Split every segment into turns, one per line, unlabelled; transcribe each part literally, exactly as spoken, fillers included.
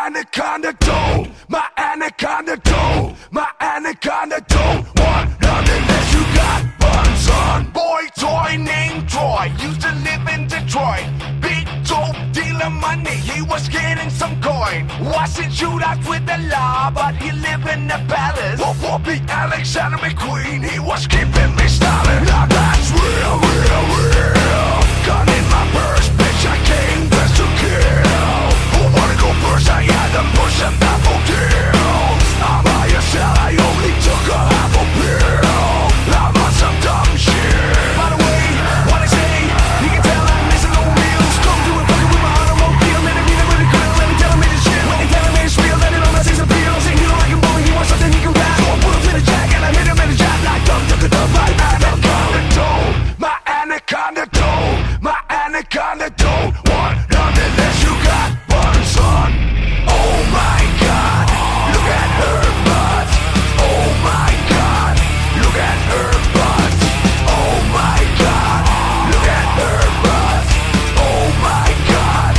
anaconda don't, my anaconda don't, my anaconda don't want nothing unless you got buns on. Boy toy named Troy used to live in Detroit. Big dope dealer money, he was getting some coin. Wasn't shootouts with the law, but he lived in the palace. Whoop whoopie Alexander McQueen, he was keeping me styling. Now that's real, real, real. Gun in my purse, bitch, I came dressed to kill. Who wanna go first? I had them push a baffle deal. I'm by your cell, I only took a half a pill. I'm on some dumb shit. By the way, what I say, you can tell I'm missing no meals. Come through and fucking with my automobile. Let it be the really grill, let me tell him it's shit. When they tell him it's real, let it know that's his appeal. Saying you don't like him, boy, he wants something he can rap. So I put him in a jack and I hit him in the jack like dumb, took a dumb right. Anaconda don't, my anaconda don't, my anaconda don't want nothing unless you got buns on. Oh my God, look at her butt. Oh my God, look at her butt. Oh my God, look at her butt. Oh my God,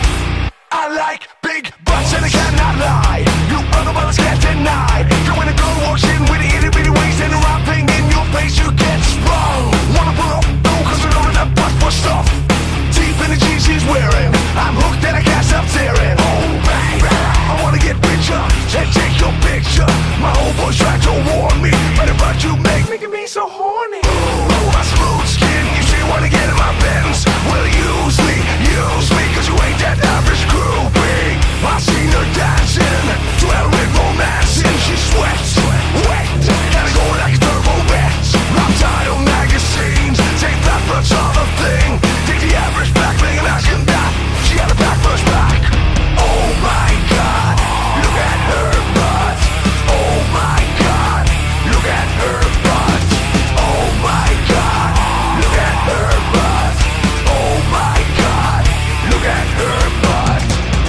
I like big butts and I cannot lie. You other brothers can't deny. So when a girl walks in with the itty bitty waist and a round thing in your face, you get sprung. Wanna pull up, no, cause I know that that butt for stuff. Deep in the jeans she's wearing, I'm hooked and I can't stop staring. Oh baby, I wanna get richer and take your picture. My old boy's tried to warn me, but the butt you make making me so horny. Ooh, my smooth skin, you still wanna get in my Benz. Well, use me, use me, cause you ain't that average groupie. I seen her dancing, dwell with romancing. She sweats, wet, gotta go like a turbo vet. I'm tired of magazines, take that for a thing. Take the average back, bling and ask him that. She got a back first back. Oh my God, look at her butt. Oh my God, look at her butt. Oh my God, look at her butt. Oh my God, look at her butt.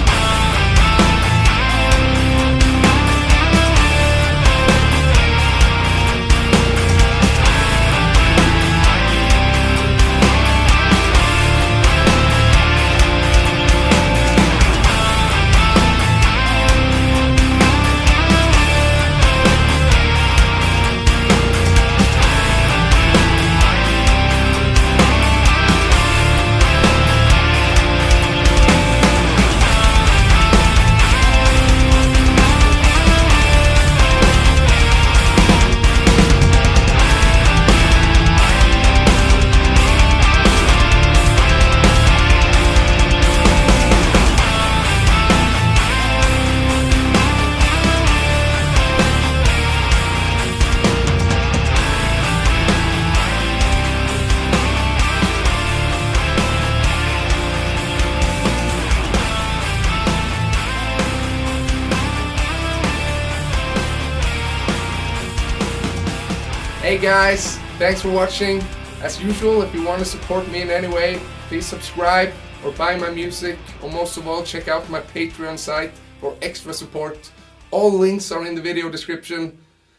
Hey guys, thanks for watching. As usual, if you want to support me in any way, please subscribe or buy my music, or most of all, check out my Patreon site for extra support. All links are in the video description.